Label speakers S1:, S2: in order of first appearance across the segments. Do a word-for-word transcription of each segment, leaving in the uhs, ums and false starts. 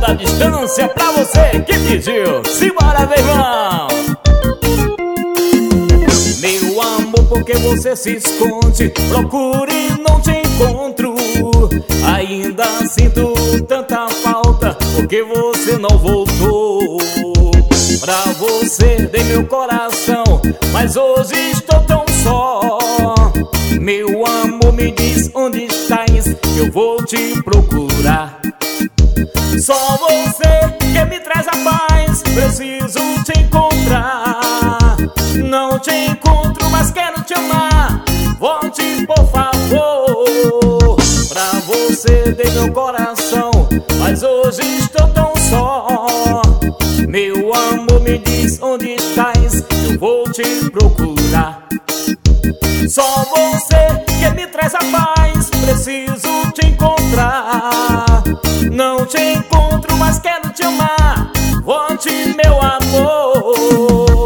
S1: da distância pra você que pediu. Simbora, meu irmão! Meu amor, por que você se esconde? Procure e não te encontro. Ainda sinto tanta falta, porque você não voltou. Pra você dei meu coração, mas hoje estou tão só. Meu amor, me diz onde estás, que eu vou te procurar. Só você que me traz a paz, preciso te encontrar. Não te encontro, mas quero te amar. Volte, por favor. Pra você dei meu coração, mas hoje estou tão só. Meu amor, me diz onde estás, eu vou te procurar. Só você que me traz a paz, preciso te encontrar. Não te encontro, mas quero te amar. Volte, meu amor.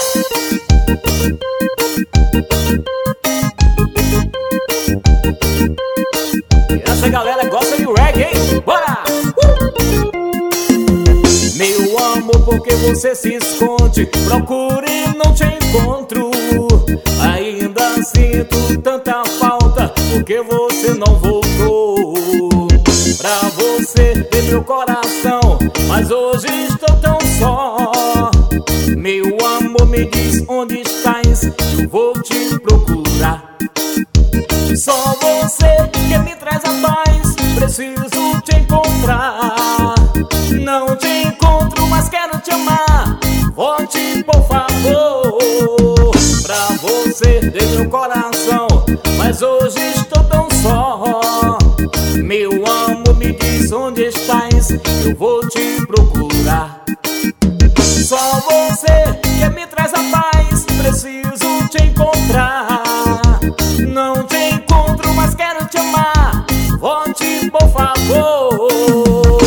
S1: E essa galera gosta de reggae, hein? Bora! Uh! Meu amor, por que você se esconde? Procure e não te encontro. Ainda sinto tanta falta, porque você não voltou. Pra você dei meu coração, mas hoje estou tão só. Meu amor, me diz onde estás, eu vou te procurar. Só você que me traz a paz, preciso te encontrar. Não te encontro, mas quero te amar. Volte, por favor. Pra você dei meu coração, mas hoje estou tão só. Meu amor, me diz onde estás, eu vou te procurar. Só você que me traz a paz, preciso te encontrar. Não te encontro, mas quero te amar. Volte, por favor.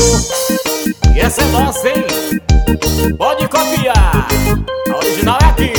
S1: E essa é nossa, hein? Pode copiar, a original é aqui.